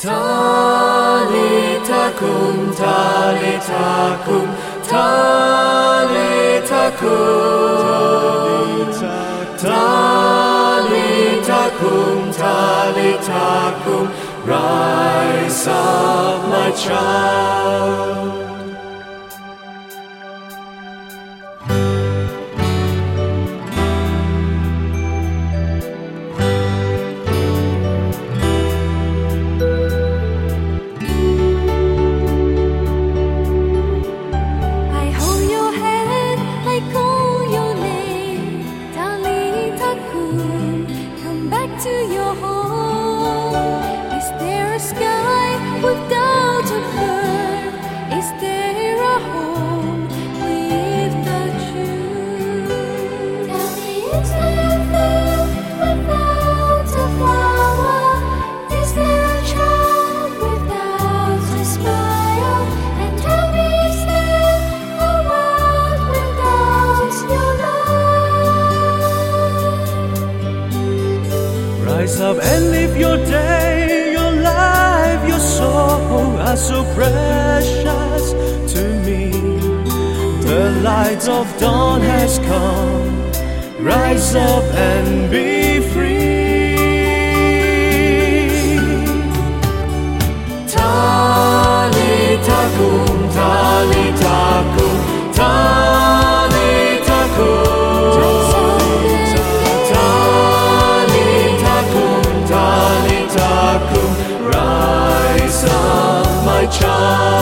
Talitakum, talitakum, talitakum, talitakum, talitakum, rise up, my child. To your home. Is there a sky without a bird? Is there a home without you? Tell me, is there a field without a flower? Is there a child without a smile? And tell me, is there a world without your love? Rise up and live your day, your life, your soul are so precious to me. The light of dawn has come. Rise up and be free. Talitakum, talitakum, talitakum. Rise up, my child.